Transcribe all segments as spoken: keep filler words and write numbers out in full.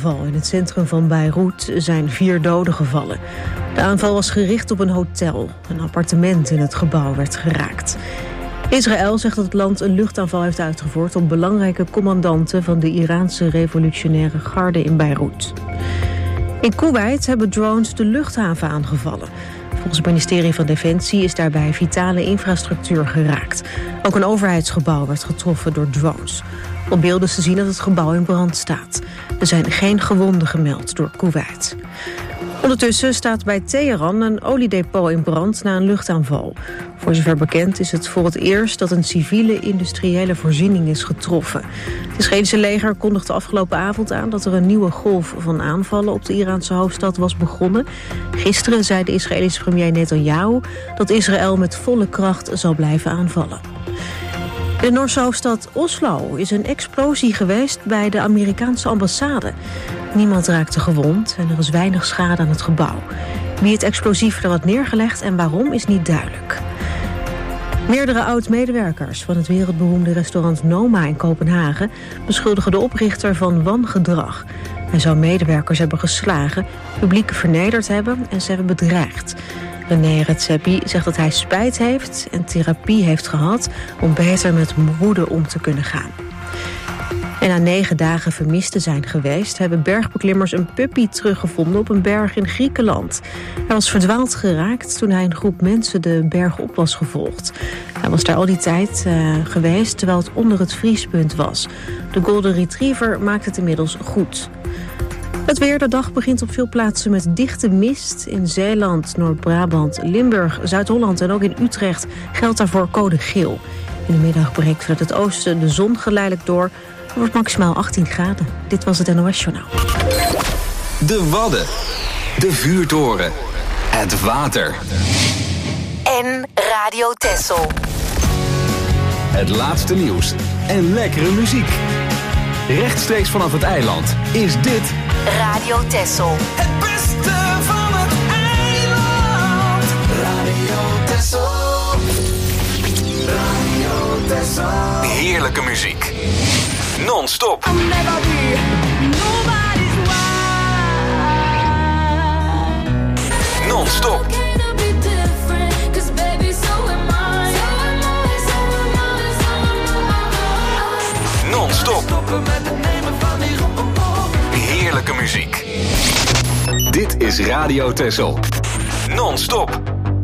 luchtaanval in het centrum van Beirut zijn vier doden gevallen. De aanval was gericht op een hotel. Een appartement in het gebouw werd geraakt. Israël zegt dat het land een luchtaanval heeft uitgevoerd op belangrijke commandanten van de Iraanse revolutionaire garde in Beirut. In Kuwait hebben drones de luchthaven aangevallen. Volgens het ministerie van Defensie is daarbij vitale infrastructuur geraakt. Ook een overheidsgebouw werd getroffen door drones. Op beelden is te zien dat het gebouw in brand staat. Er zijn geen gewonden gemeld door Kuwait. Ondertussen staat bij Teheran een oliedepot in brand na een luchtaanval. Voor zover bekend is het voor het eerst dat een civiele industriële voorziening is getroffen. Het Israëlische leger kondigde afgelopen avond aan dat er een nieuwe golf van aanvallen op de Iraanse hoofdstad was begonnen. Gisteren zei de Israëlische premier Netanyahu dat Israël met volle kracht zal blijven aanvallen. In de Noorse hoofdstad Oslo is een explosie geweest bij de Amerikaanse ambassade. Niemand raakte gewond en er is weinig schade aan het gebouw. Wie het explosief er had neergelegd en waarom is niet duidelijk. Meerdere oud-medewerkers van het wereldberoemde restaurant Noma in Kopenhagen beschuldigen de oprichter van wangedrag. Hij zou medewerkers hebben geslagen, publiek vernederd hebben en ze hebben bedreigd. René Redzepi zegt dat hij spijt heeft en therapie heeft gehad om beter met woede om te kunnen gaan. En na negen dagen vermist te zijn geweest, hebben bergbeklimmers een puppy teruggevonden op een berg in Griekenland. Hij was verdwaald geraakt toen hij een groep mensen de berg op was gevolgd. Hij was daar al die tijd uh, geweest terwijl het onder het vriespunt was. De Golden Retriever maakt het inmiddels goed. Het weer, de dag begint op veel plaatsen met dichte mist. In Zeeland, Noord-Brabant, Limburg, Zuid-Holland en ook in Utrecht geldt daarvoor code geel. In de middag breekt vanuit het oosten de zon geleidelijk door. Het wordt maximaal achttien graden. Dit was het N O S-journaal. De Wadden, de vuurtoren, het water. En Radio Texel. Het laatste nieuws en lekkere muziek. Rechtstreeks vanaf het eiland is dit Radio Texel. Het beste van het eiland. Radio Texel. Radio Texel. heerlijke muziek. Non-stop. Non-stop. Non-stop. Heerlijke muziek. Dit is Radio Texel. Non-stop.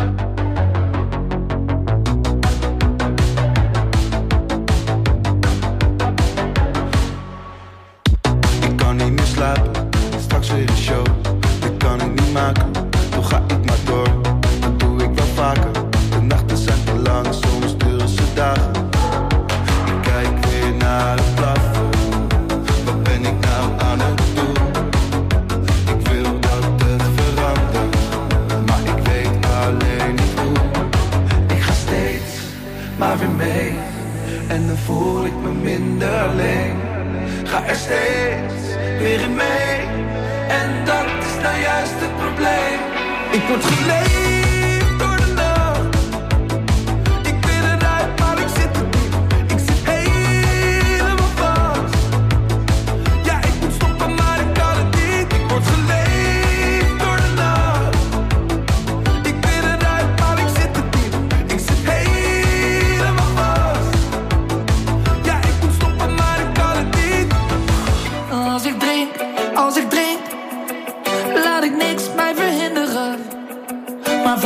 Ik kan niet meer slapen, straks weer een show. Dit kan ik niet maken, toch ga ik maar door. Dat doe ik wel vaker, de nachten zijn te lang, soms duren ze dagen. Ik kijk weer naar het plafond, wat ben ik nou aan het doen? Ik wil dat het verandert, maar ik weet alleen niet hoe. Ik ga steeds maar weer mee, en dan voel ik me minder alleen. Ga er steeds weer in mee, en dat is nou juist het probleem. Ik word geleefd door de nacht. Ik ben eruit, maar ik zit er niet. Ik zit helemaal vast. Ja, ik moet stoppen, maar ik kan het niet. Ik word geleefd door de nacht. Ik ben eruit, maar ik zit er niet. Ik zit helemaal vast. Ja, ik moet stoppen, maar ik kan het niet. Als ik drink, als ik drink, laat ik niks mij verhinderen. Maar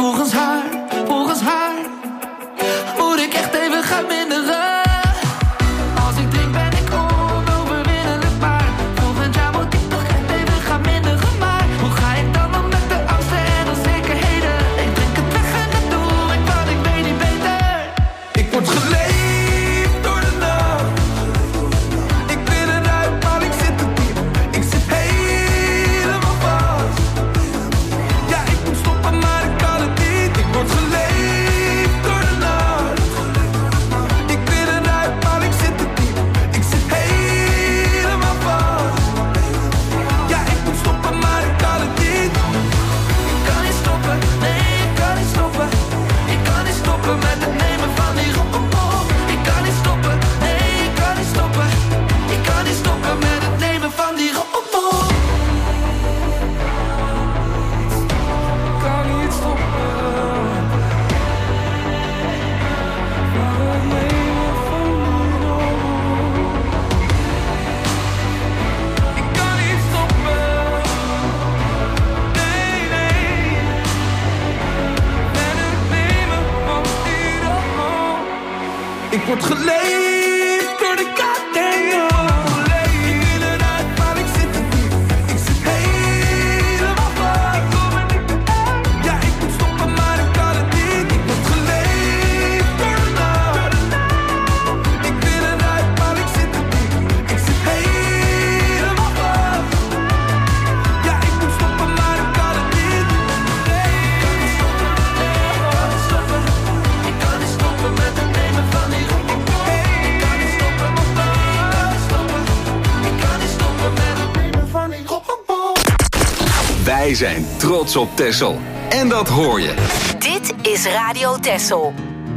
word geleefd door de goddamn. Ik wil eruit, maar ik zit er niet. Ik zit helemaal vast. Ja, ik moet stoppen, maar ik kan het niet. Ik word geleefd door de nacht. Ik wil eruit, maar ik zit er niet. Ik zit helemaal vast. Ja, ik moet stoppen, maar ik kan het niet. Nee, ik kan niet stoppen. Nee, ik kan niet stoppen. Ik kan niet stoppen met het nemen van die roep. Ik kan niet stoppen, ik kan niet stoppen. Ik kan niet stoppen met het nemen van die roep. Wij zijn trots op Texel. En dat hoor je. Dit is Radio Texel.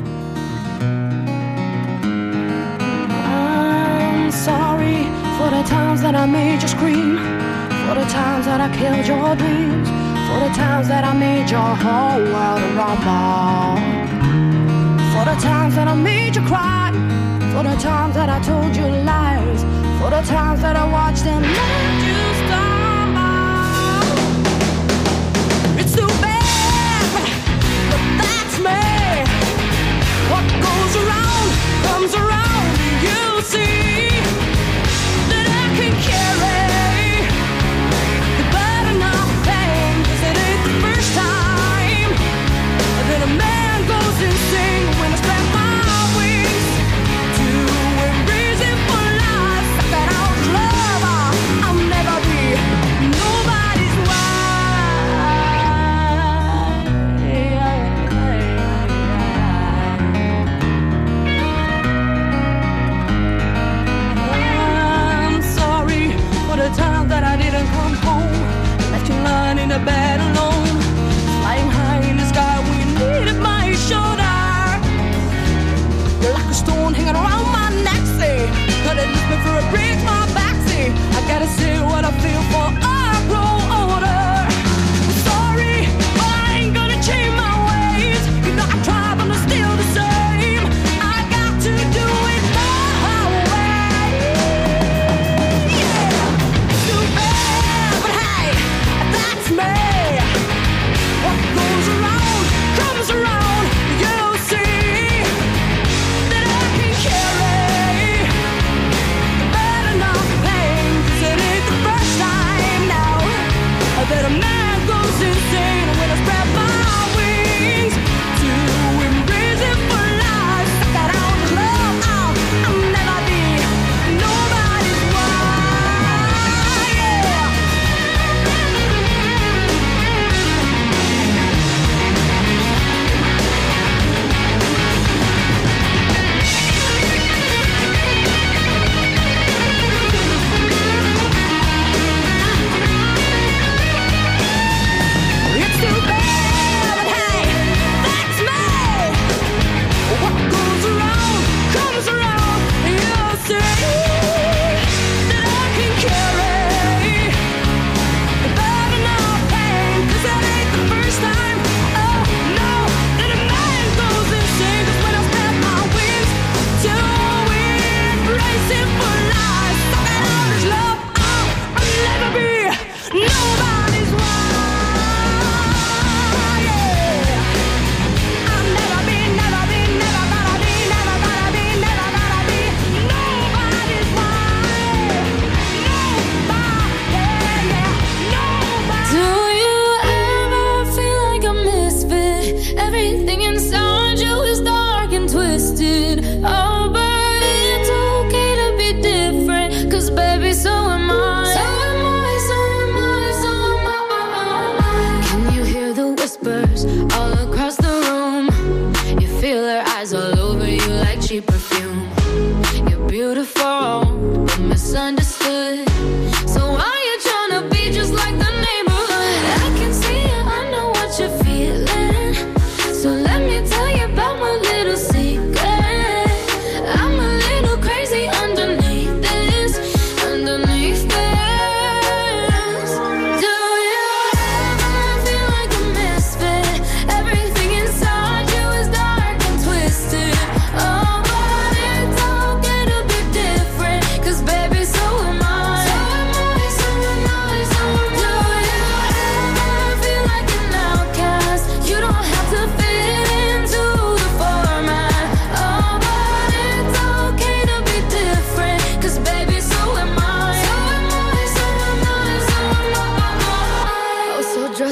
I'm sorry for the times that I made you scream, for the times that I killed your dreams, for the times that I made your whole world rumble, for the times that I made you cry, for the times that I told you lies, for the times that I watched and let you stumble. It's too bad, but that's me. What goes around comes around. You see that I can carry the burden of pain, 'cause it ain't the first time that a man goes insane when I spread my wings to embrace it for life. That out love, I'll never be nobody's wife. I'm sorry for the time that I didn't come home, left you lying in the bed alone, flying high in the sky when you needed my shoulder. You're like a stone hanging around my neck, say, gonna lift me for a break, my back, say, I gotta say what I feel for I grow older. Sorry, but I ain't gonna change my ways. You know I try, but I'm still the same. I got to do it my way. Yeah, too bad, but hey, that's me. What goes around comes around. You see that I can carry the burden of pain, 'cause it ain't the first time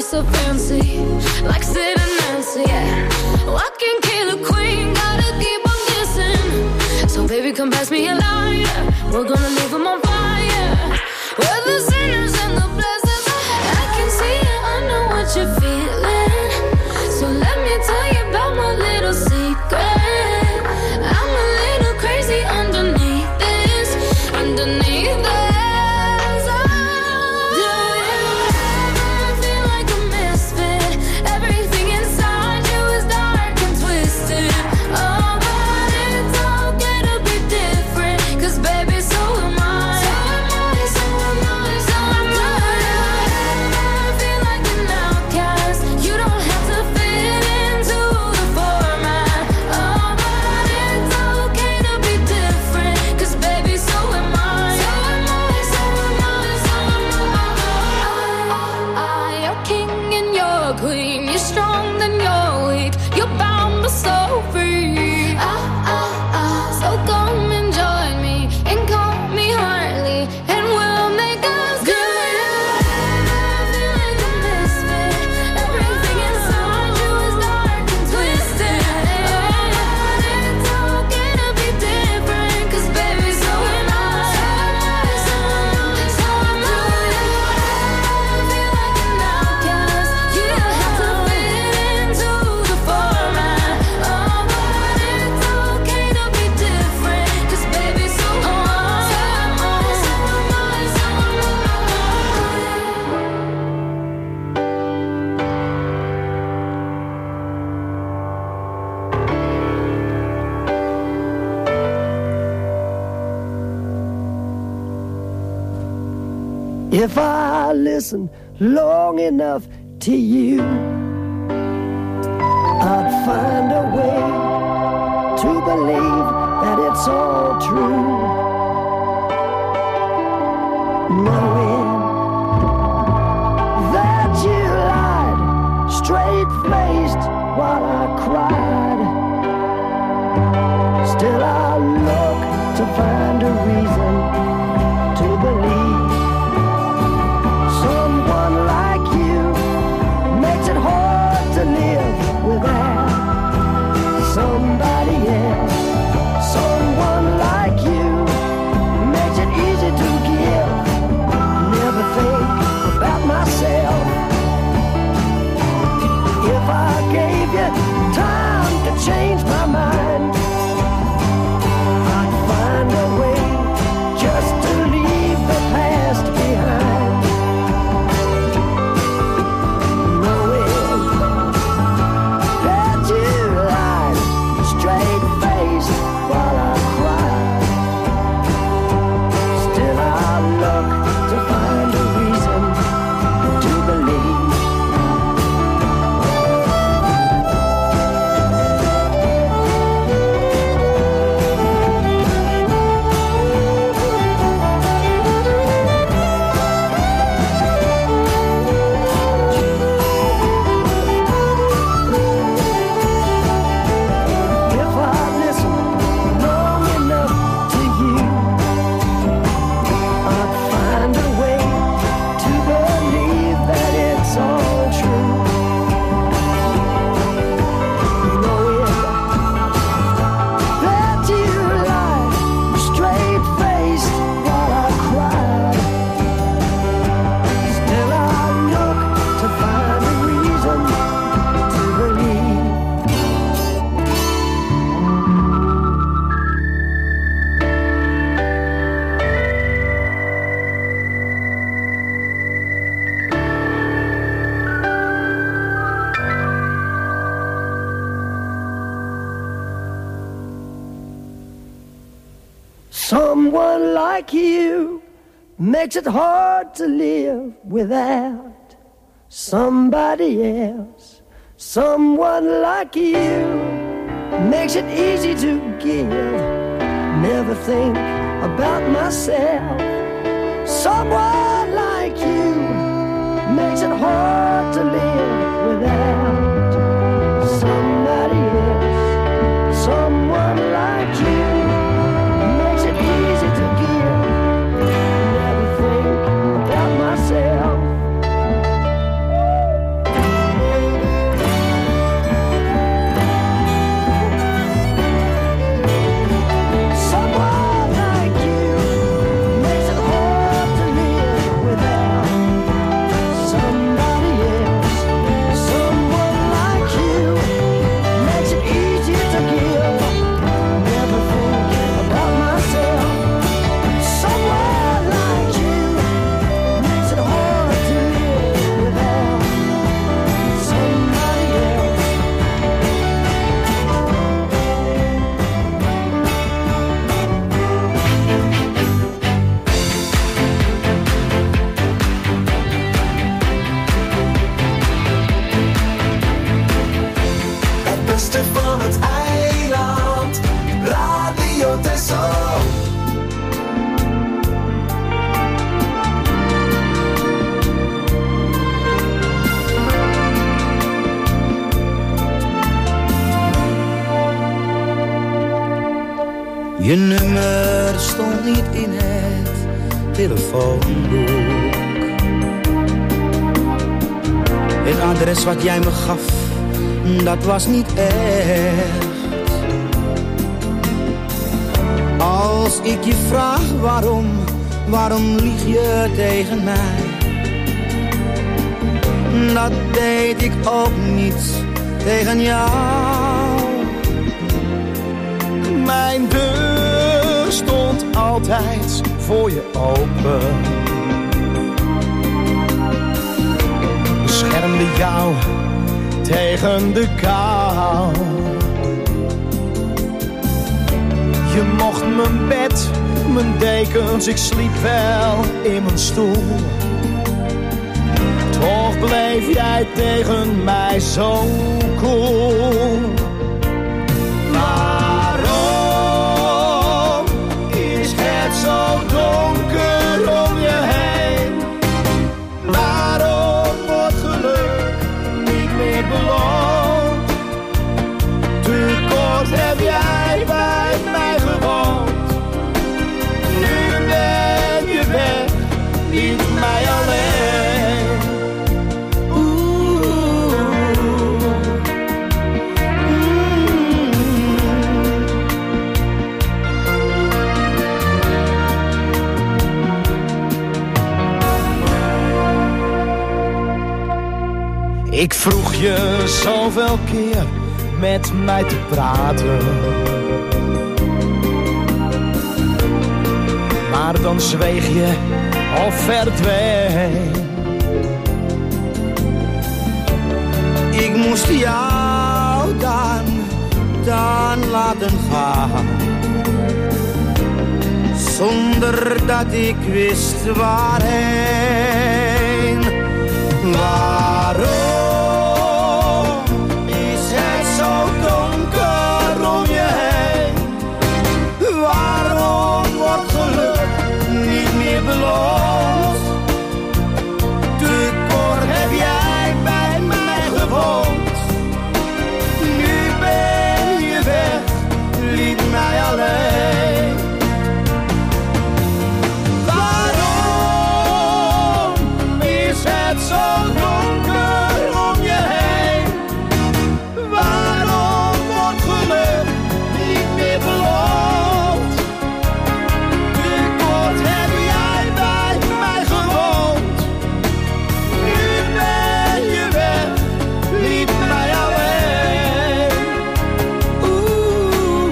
so fancy, like Sid and Nancy. Yeah. Oh, I can kill a queen, gotta keep on kissing. So baby, come pass me a lighter. We're gonna leave them on fire. We're the sinners and the blessings. I can see it, I know what you're feeling. So let me tell you about my little secret. I'm a little crazy underneath this, underneath this. If I listen long enough to you, I'd find a way to believe that it's all true. Knowing that you lied straight-faced while I cried, still I look to find a reason to believe. Someone like you makes it hard to live without somebody else. Someone like you makes it easy to give. Never think about myself. If I gave you time to change my mind, I'd find a way just to leave the past behind. Someone like you makes it hard to live without somebody else. Someone like you makes it easy to give. Never think about myself. Someone like you makes it hard to live without somebody else. Someone like you makes it easy to give. Never think about myself. Je nummer stond niet in het telefoonboek. Het adres wat jij me gaf, dat was niet echt. Als ik je vraag waarom, waarom lieg je tegen mij? Dat deed ik ook niet tegen jou. Mijn deur stond altijd voor je open. Beschermde jou tegen de kou. Je mocht mijn bed, mijn dekens, ik sliep wel in mijn stoel. Toch bleef jij tegen mij zo cool. Waarom is het zo donker om je heen? Waarom wordt geluk niet meer beloond? Te kort heb jij bij mij gewoond. Nu ben je weg, niet mij alleen. Ik vroeg je zoveel keer met mij te praten, maar dan zweeg je of verdween. Ik moest jou dan, dan laten gaan, zonder dat ik wist waarheen. Waarom is het zo donker om je heen? Waarom wordt geluk niet meer beloond? Te kort heb jij bij mij gewoond. Nu ben je weg, liet mij alleen. Waarom is het zo donker om je heen? Waarom wordt geluk niet meer beloond? Te kort heb jij bij mij gewoond. Nu ben je weg, liet mij alleen. Oeh,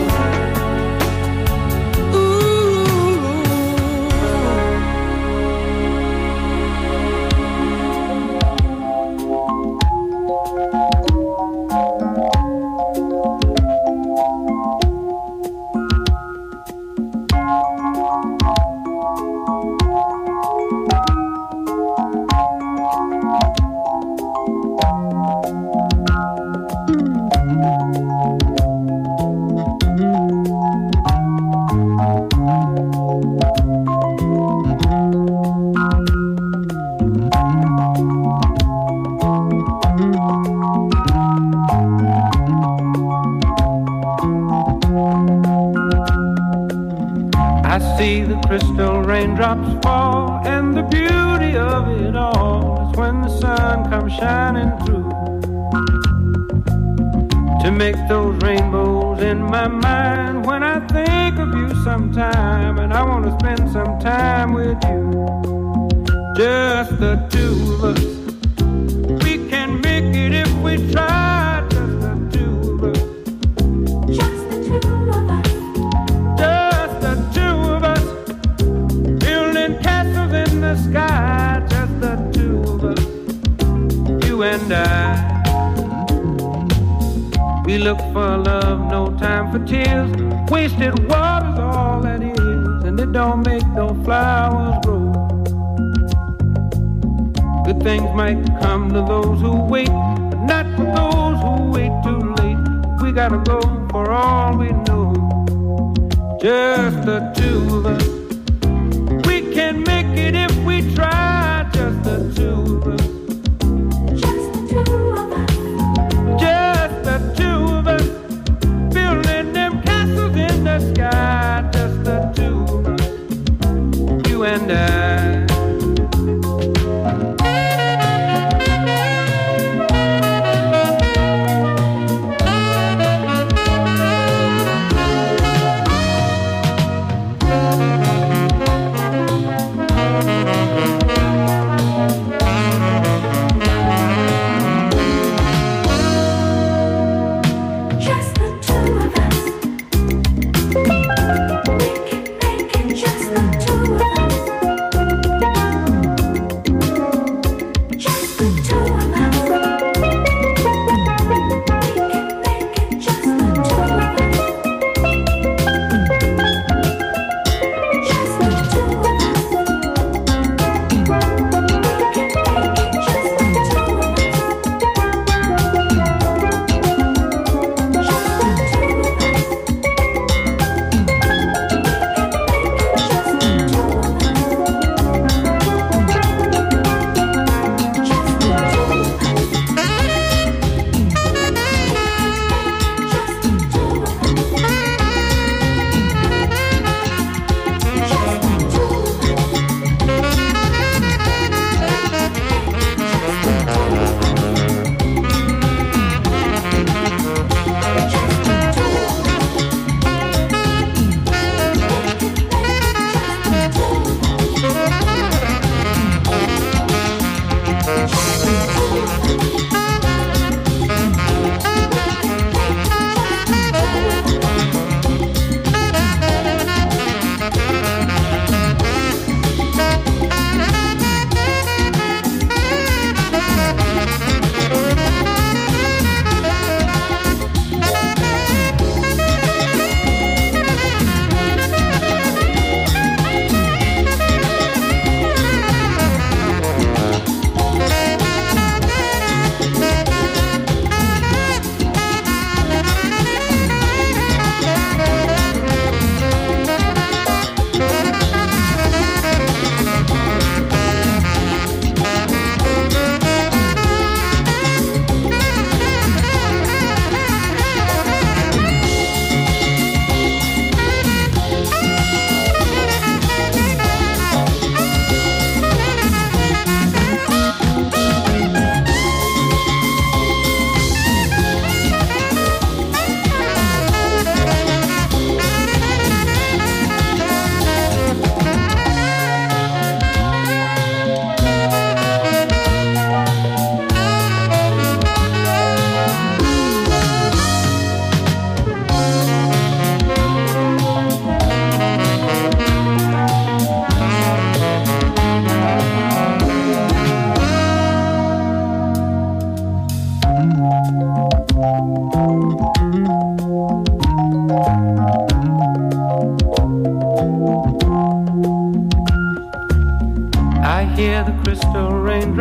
I see the crystal raindrops fall, and the beauty of it all is when the sun comes shining through to make those rainbows in my mind. When I think of you sometime, and I want to spend some time with you, just the two of us. We can make it if we try, just the two of us. Just the two of us. Just the two of us. Building castles in the sky, just the two of us. You and I. We look for love, no time for tears. Wasted water's all that is, and it don't make no flowers grow. Good things might come to those who wait, but not for those who wait too late. We gotta go for all we know. Just the two of us. We can make it if we try. Just the two of us. Just the two of us. Just the two of us. Building them castles in the sky.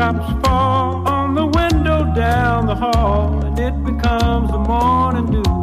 raindrops fall on the window down the hall, and it becomes the morning dew.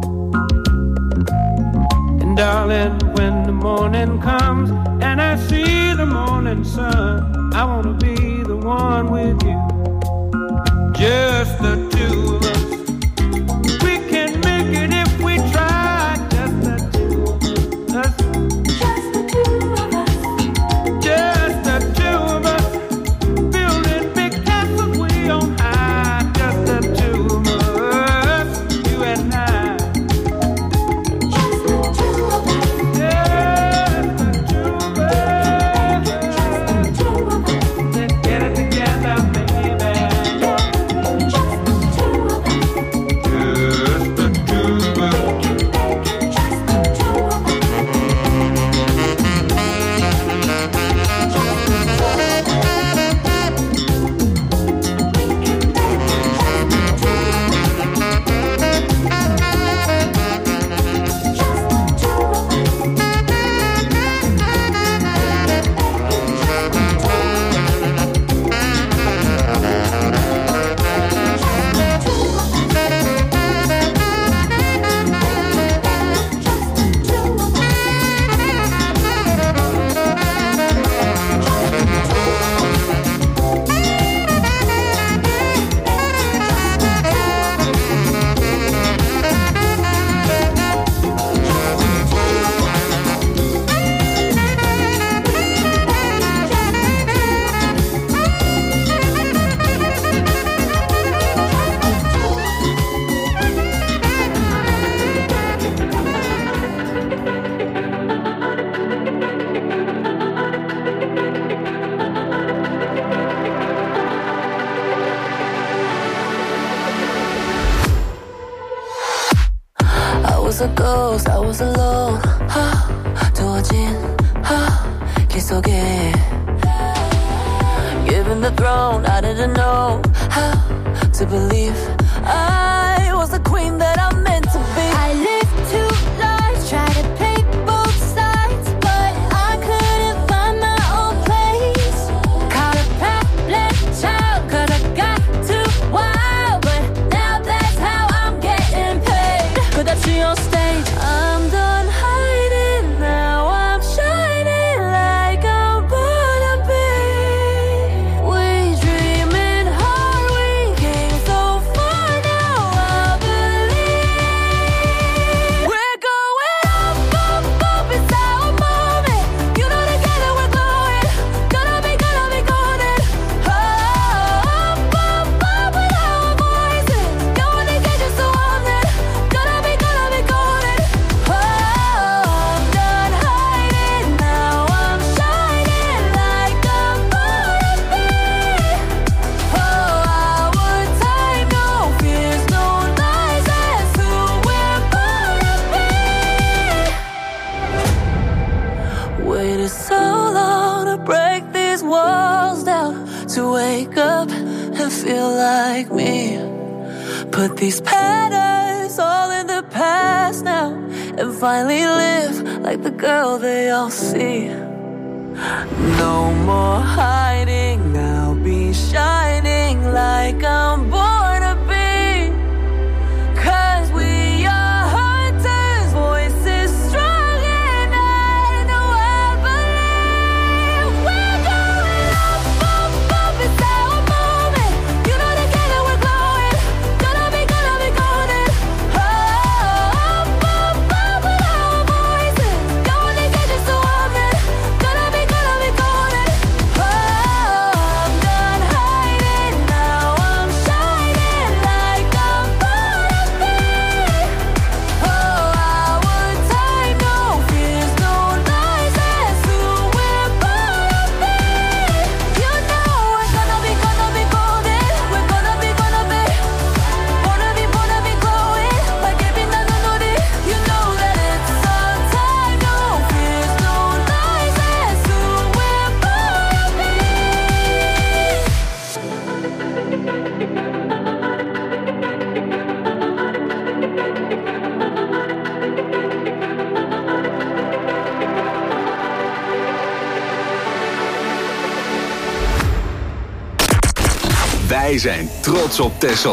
And darling, when the morning comes and I see the morning sun, I wanna be the one with you, just the two of us. We can make it if we try, just the two of us. Just the two of us. Just the two of us. Building big castles way on high, just the two of us, you and I. Just the two of us. Just the two of us. Just the two of us. Let's get it together, baby. Just the two of us. Just the two of us. Just the two of us. I was a ghost, I was alone. 하, 두어진 하, 길 속에. Given the throne, I didn't know how to believe I was the queen that I'm meant to be. I lived two lives, tried to play both sides, but I couldn't find my own place. Caught a pat-left child, 'cause I got too wild, but now that's how I'm getting paid. 끝없이 on stage, I'm done hiding, now I'm shining like I'm born to be. We dreaming hard, we came so far, now I believe we're going up, up, up, it's our moment. You know together we're glowing, gonna be, gonna be golden. Oh, up, up, up with our voices, going to get you so on it, gonna be, gonna be golden. Oh, I'm done hiding, now I'm shining like I'm born to be. Oh, our time, no fears, no lies, that's who we're born to be. Waited so long to break these walls down, to wake up and feel like me. Put these patterns all in the past now, and finally live like the girl they all see. No more hiding, I'll be shining like I'm born to be. 'Cause we are hunters, voices strong, and I know I believe we're going up, up, up, it's our moment. You know together we're glowing, gonna be, gonna be golden. Oh, up, up, up with our voices, going to get you so on it, gonna be, gonna be golden. Oh, I'm Wij zijn trots op Texel.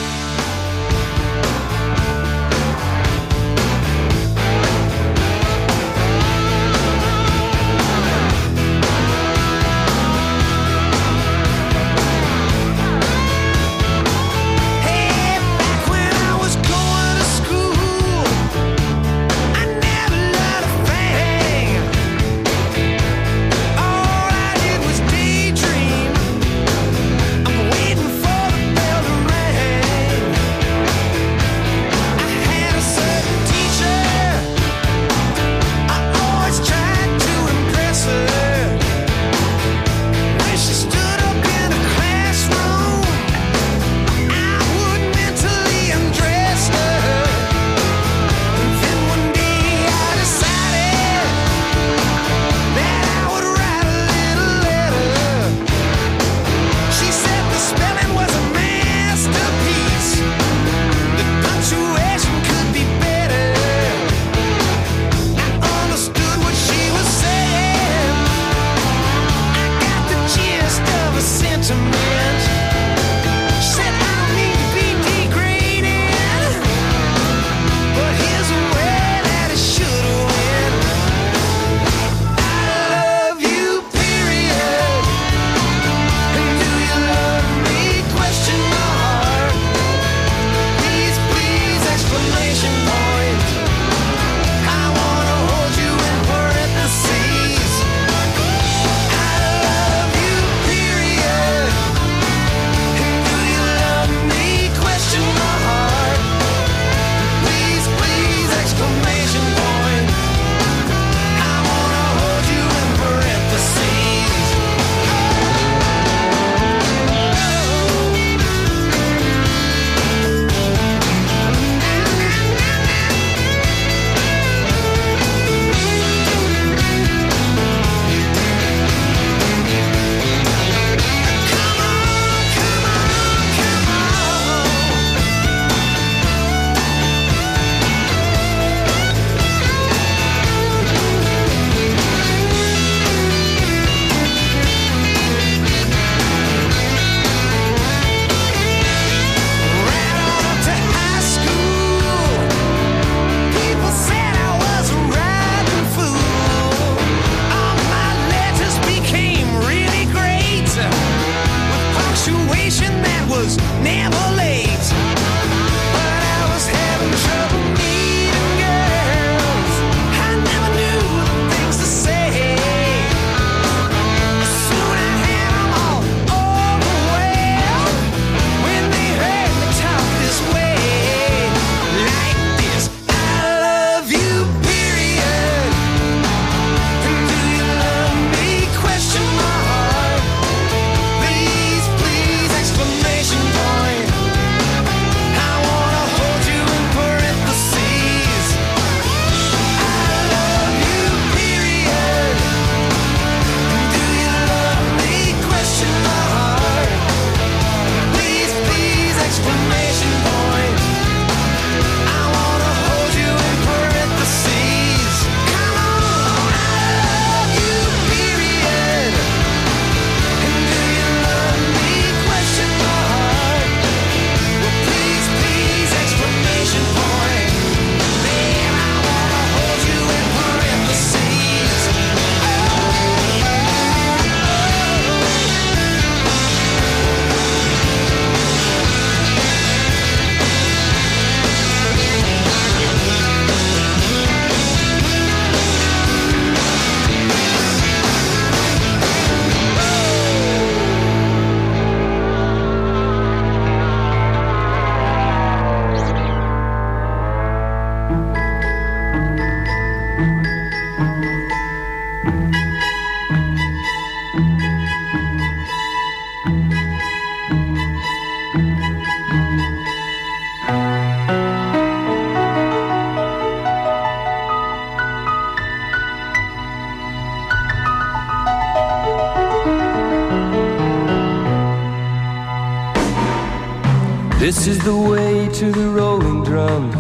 This is the way to the rolling drums.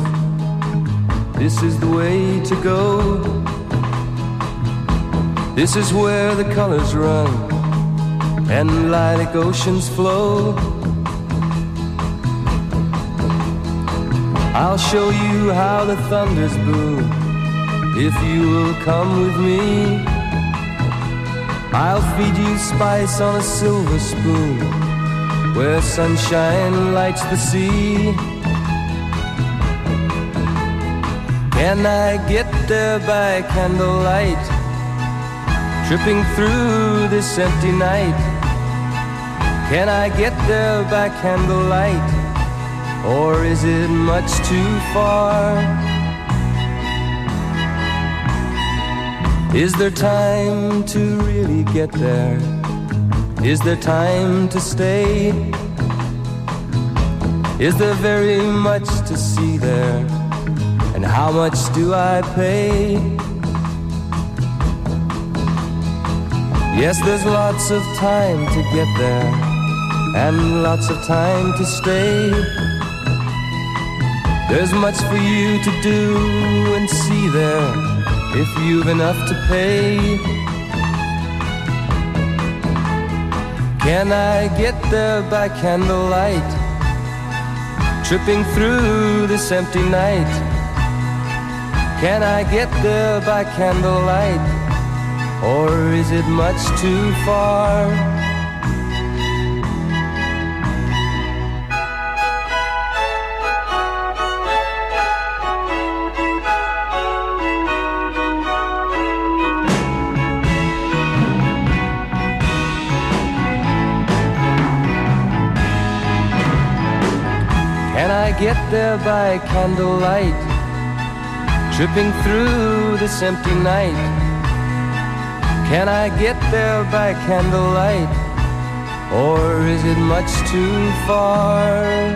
This is the way to go. This is where the colors run. and lilac oceans flow. I'll show you how the thunders boom if you will come with me. I'll feed you spice on a silver spoon where sunshine lights the sea. Can I get there by candlelight, tripping through this empty night? Can I get there by candlelight, or is it much too far? Is there time to really get there? Is there time to stay? Is there very much to see there? And how much do I pay? Yes, there's lots of time to get there, and lots of time to stay. There's much for you to do and see there, if you've enough to pay. Can I get there by candlelight, tripping through this empty night? Can I get there by candlelight, or is it much too far? Can I get there by candlelight, tripping through this empty night? Can I get there by candlelight, or is it much too far?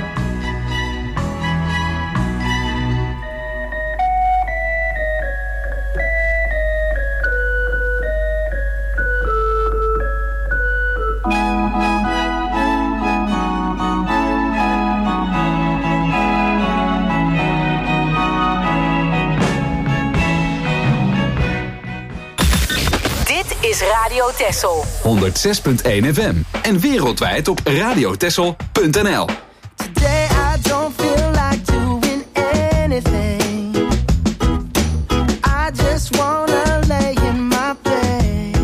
Radio Texel honderdzes punt één F M en wereldwijd op radiotexel punt n l. Today I don't feel like doing anything. I just wanna lay in my bed.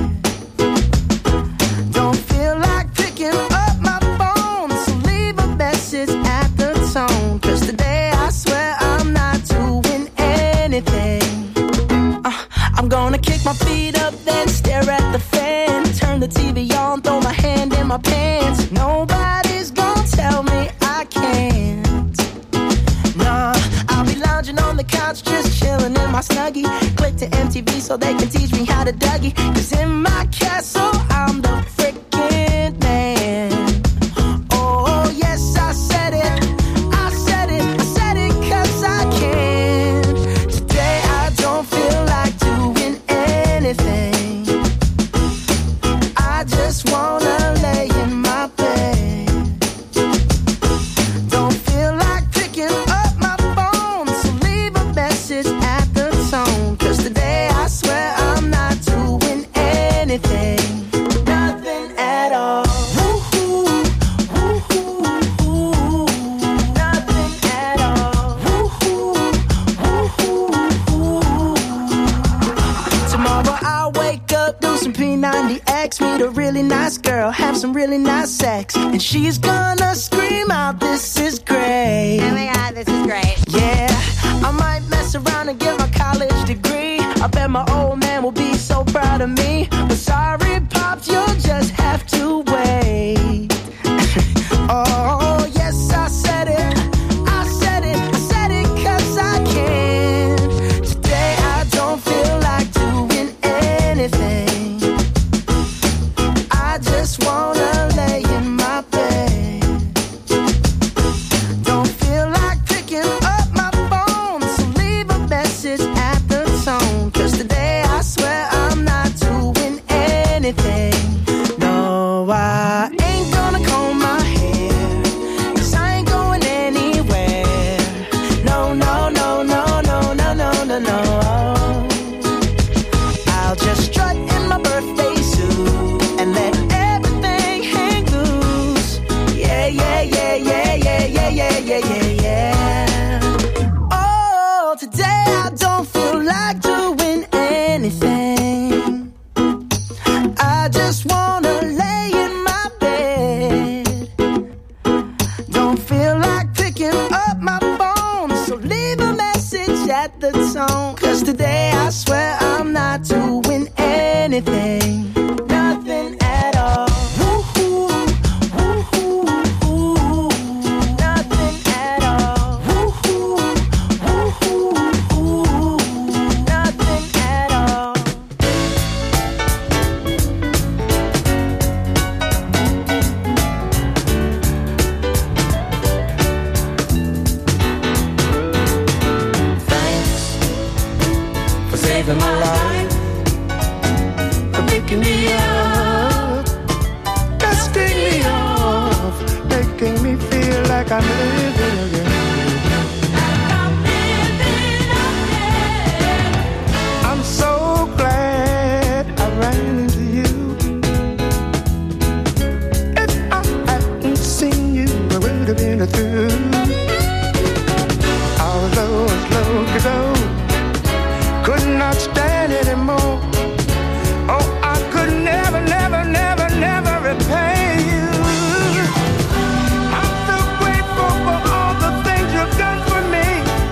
Don't feel like picking up my phone, so leave a message at the tone. 'Cause today I swear I'm not doing anything. uh, I'm gonna kick my feet up, then stare at the fan, turn the T V on, throw my hand in my pants. Nobody's gonna tell me I can't. Nah, I'll be lounging on the couch, just chilling in my Snuggie. Click to M T V so they can teach me how to Dougie. 'Cause in my castle, I'm the freaking man. Oh, yes, I said it. I said it. I said it 'cause I can. Today I don't feel like doing anything. I just wanna lay in my bed. Don't feel like picking up my phone, so leave a message at the tone. 'Cause today I swear I'm not doing anything. Nothing at all. Woo-hoo, woo-hoo, woo-hoo. Nothing at all. Woo-hoo, woo-hoo, woo-hoo. Tomorrow I'll wake up, do some P ninety X, meet a really nice girl, have some really nice sex, and she's gonna scream out, "This is great." Oh my God, this is great. Yeah, I might mess around and get my college degree. I bet my old man will be so proud of me. But sorry, Pops, you'll just have to wait. Oh, yes, I said it. I said it. I said it 'cause I can. Today I don't feel like doing anything. I just wanna lay in my bed. Don't feel like picking up my phone, so leave a message at the tone. 'Cause today I swear I'm not doing anything. saving my life, for picking me up, dusting me off, making me feel like I'm living again. I'm so glad I ran into you. If I hadn't seen you, I would have been through. Although I was low to go, could not stand anymore. Oh, I could never, never, never, never repay you. I'm so grateful for all the things you've done for me.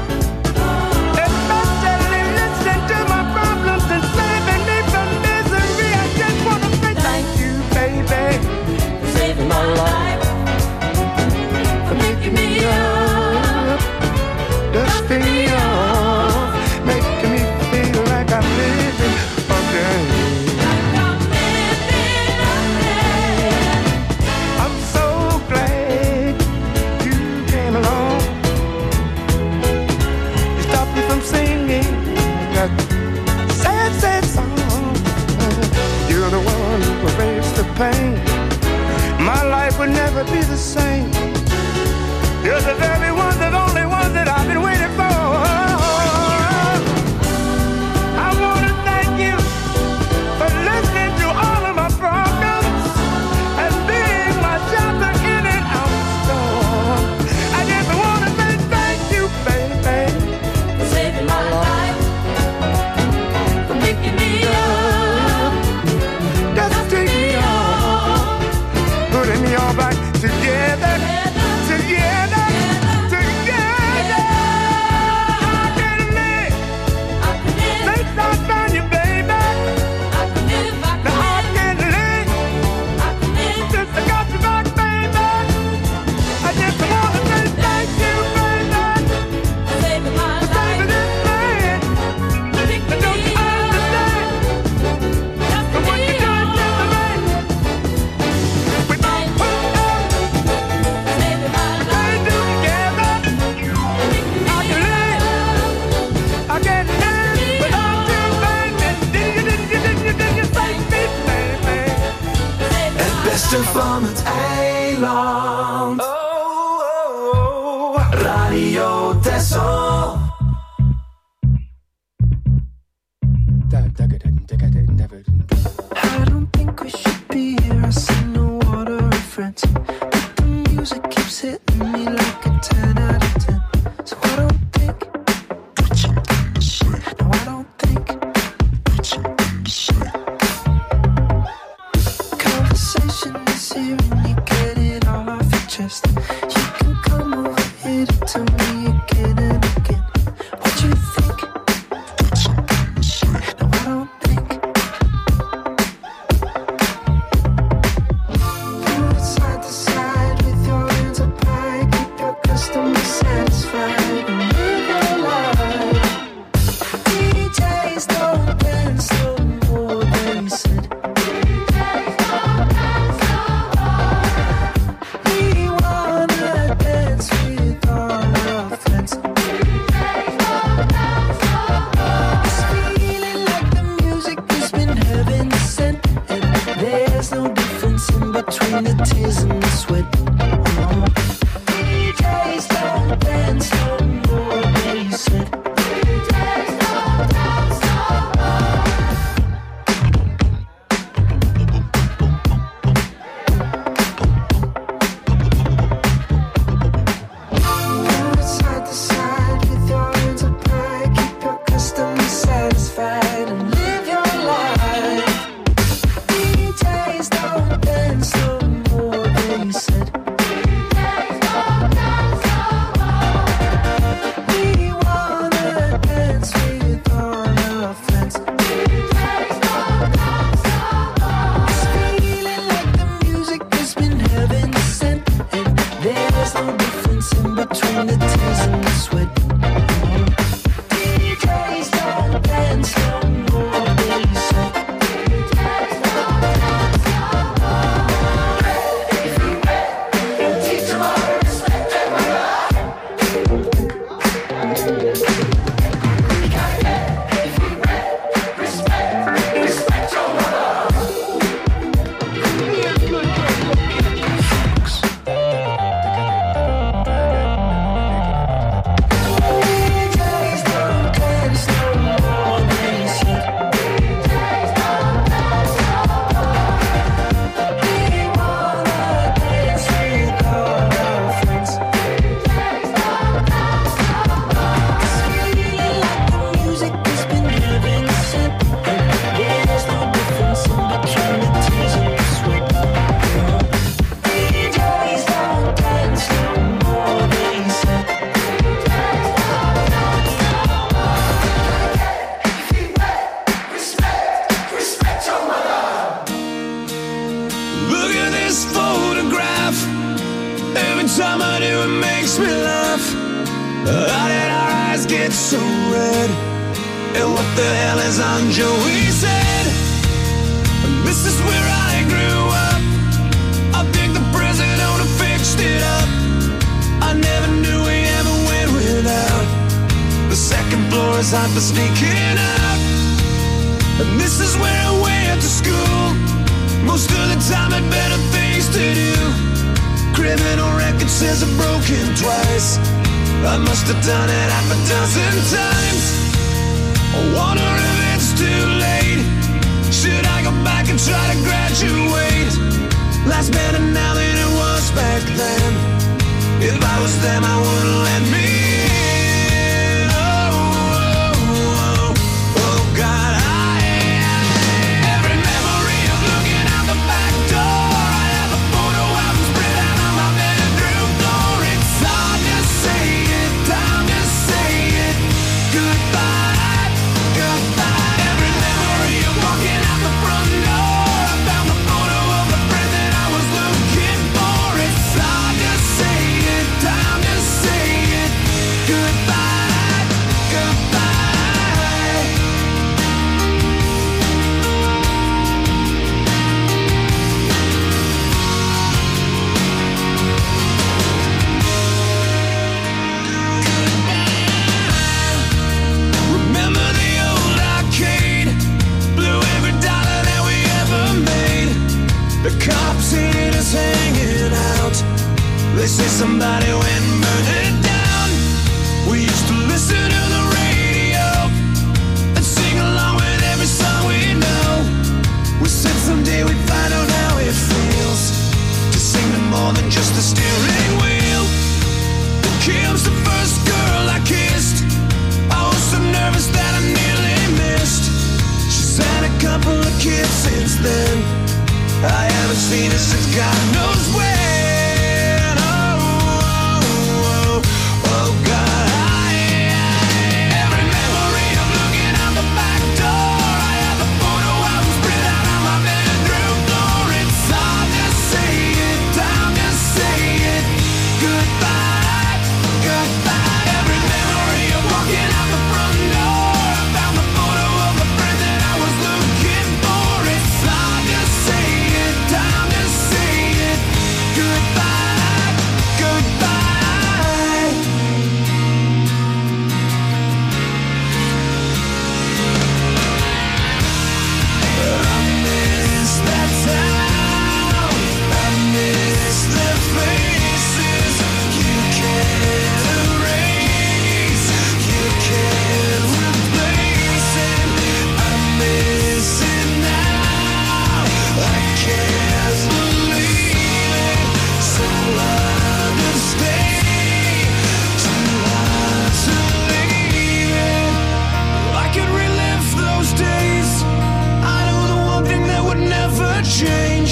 Especially listening to my problems and saving me from misery. I just want to say thank you, baby, for saving my life, for making me up, dusting me off, making me feel like I'm living again. I'm so glad you came along. You stopped me from singing that sad, sad song. You're the one who erased the pain. My life would never be the same. You're the very one, the only one that I've been waiting for. I want to thank you for listening to all of my problems and being my shelter in and out the storm. I just want to say thank you, baby, for saving my life, for picking me up, dusting me off, putting me all back together, together. Van het eiland. Oh, oh, oh. Radio Texel. I don't think we should be here. I see no water reference, but the music keeps hitting me like a ten out of ten. So I don't think. No, I don't think. Conversation is here and you get it all off your chest. You can come over here to tell me again and again what you think. No, I don't think. Move side to side with your hands up high. Keep your customer satisfied and live your life. D Js don't dance no more, they said. We wanna time I do, it makes me laugh. How did our eyes get so red? And what the hell is on Joey's head? And this is where I grew up. I think the president who fixed it up. I never knew we ever went without. The second floor is hot for sneaking out. And this is where I went to school. Most of the time had better things to do. Criminal record says I've broken twice. I must have done it half a dozen times. I wonder if it's too late. Should I go back and try to graduate? Life's better now than it was back then. If I was them, I wouldn't let me in. Oh, oh, oh, oh God, I, every memory of looking out the back door. I have a photo album spread out on my bedroom floor. It's hard to say it, time to say it. Goodbye, goodbye. Every memory of walking out the front door. I found the photo of the friend that I was looking for. It's hard to say it, time to say it. Goodbye, goodbye. Remember the old arcade? Blew every dollar that we ever made. The cops seen us hanging out. They say somebody went and burned it down. We used to listen to the radio and sing along with every song we know. We said someday we'd find out how it feels to sing to more than just the steering wheel. Kim's the first girl I kissed. I was so nervous that I nearly missed. She's had a couple of kids since then. I haven't seen her since God knows when. Oh, oh, oh, oh God, I, every memory of looking out the back door. I have a photo album spread out on my bedroom floor. It's hard to say it, time to say it. Goodbye, goodbye. Every memory of walking out the front door. I found the photo of the friend that I was looking for. It's hard to say it, time to say it. Goodbye, goodbye. I miss that town. I miss the faces. You can't erase, you can't replace it. I miss it now. I can't believe it. So hard to stay, too hard to leave it. I could relive those days. I know the one thing that would never change.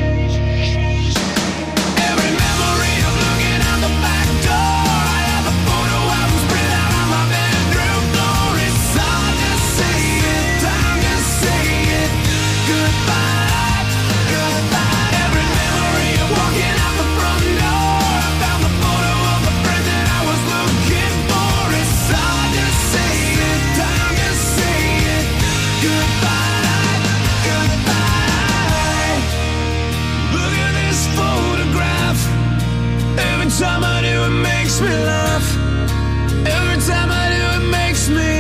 Every memory of looking out the back door. I have a photo album spread out on my bedroom floor. It's hard to say it, time to say it. Goodbye, goodbye. Every memory of walking out the front door. I found the photo of the friend that I was looking for. It's hard to say it, time to say it. Goodbye, goodbye. Look at this photograph. Every time I do, it makes me laugh. Every time I do, it makes me.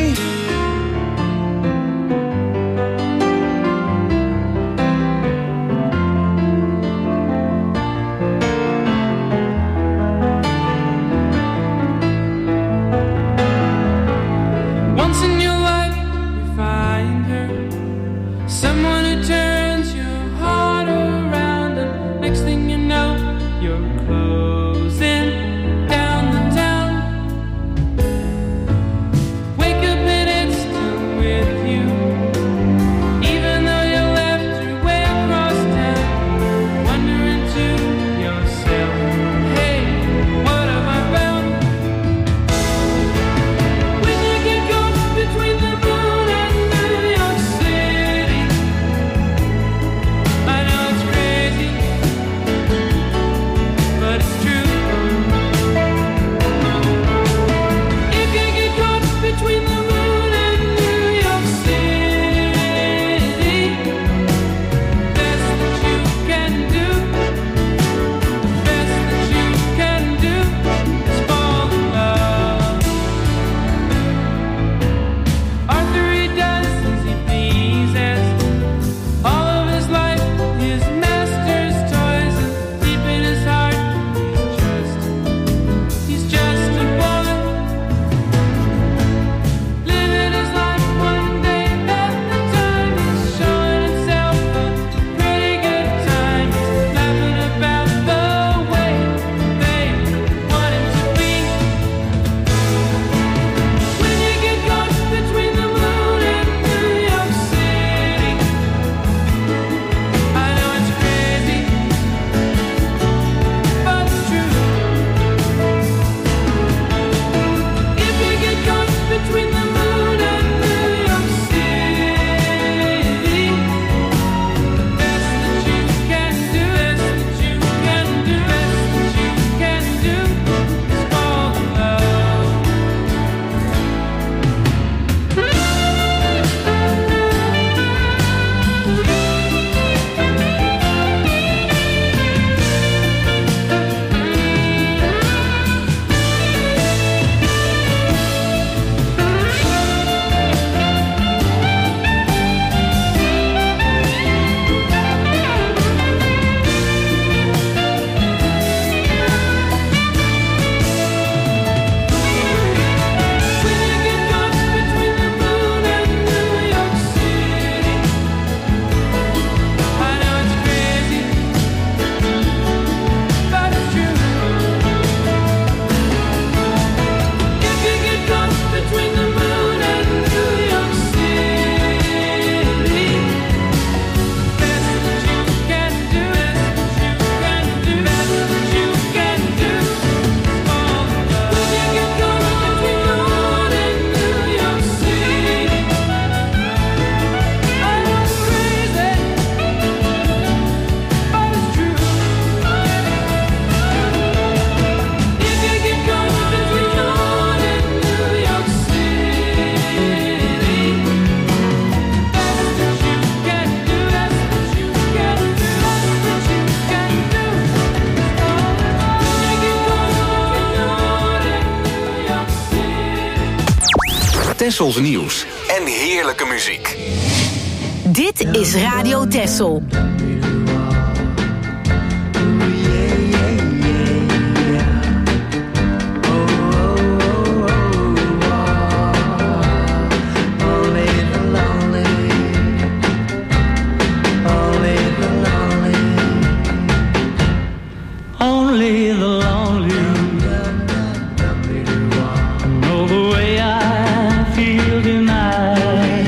Once in your life, you find her, someone who turns your heart around, and next thing you know, you're closing down the town. Wake up and it's still with you, even though you left her way across town. Wondering to yourself, hey, what have I found? When you get caught between the moon and New York City, I know it's crazy, but it's true. Tessels nieuws en heerlijke muziek. Dit is Radio Tessel. Only the lonely know the way I feel tonight.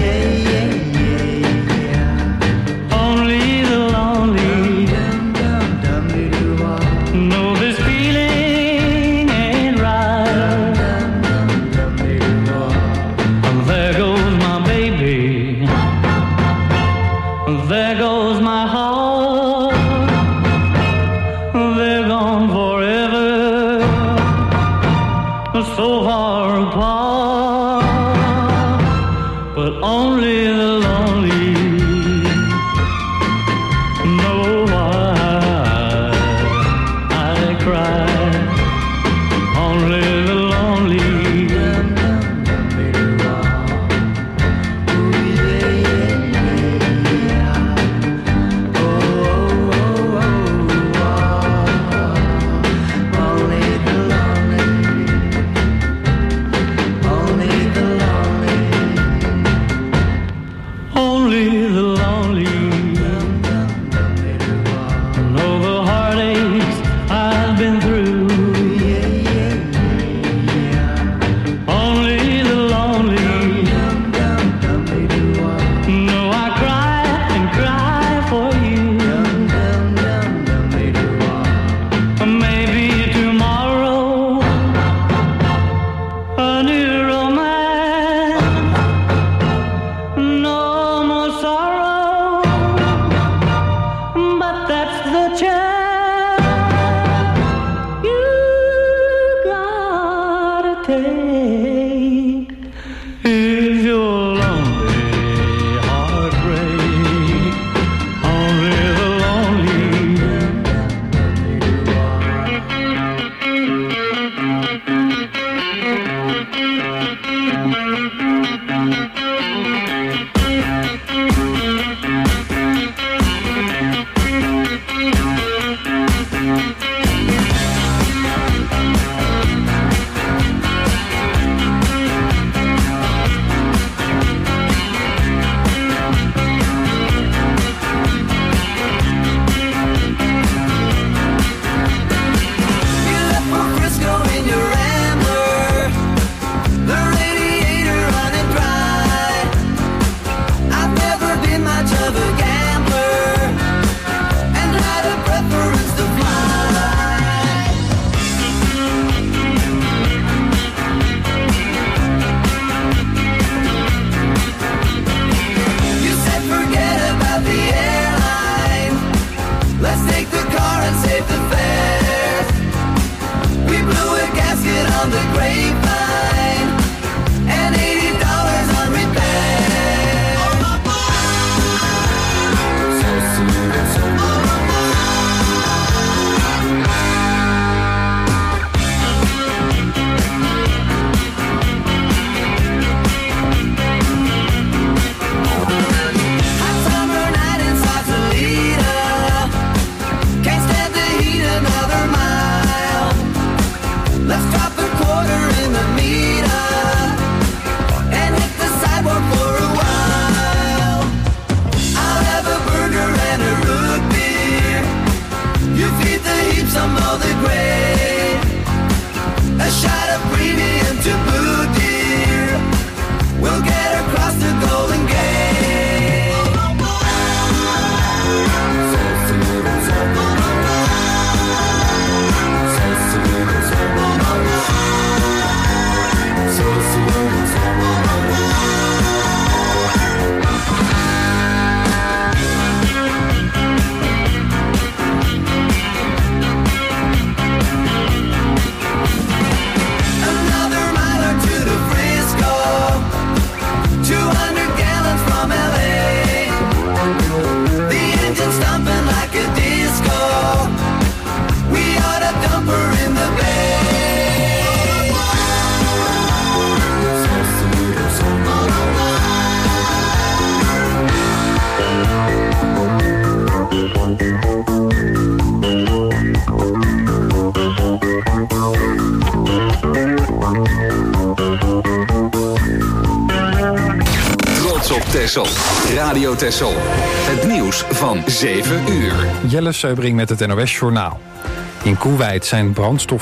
Only the lonely know this feeling ain't right. There goes my baby, there goes my heart. They're gone forever, so far apart. But only the lonely know why I cry. Only the lonely. Only the lonely know the heartaches I've been through. Only the lonely know I cry and cry for you. Maybe tomorrow a new romance. No more sorrow, but that's the chance you gotta take. If you're lonely, heartbreak, only the lonely. On the grapevine and eighty dollars on repair. So soon and so hot summer night in Sausalito. Can't stand the heat another mile. Let's drop a quarter in the Texel. Radio Texel. Het nieuws van zeven uur. Jelle Seubring met het N O S Journaal. In Koeweit zijn brandstof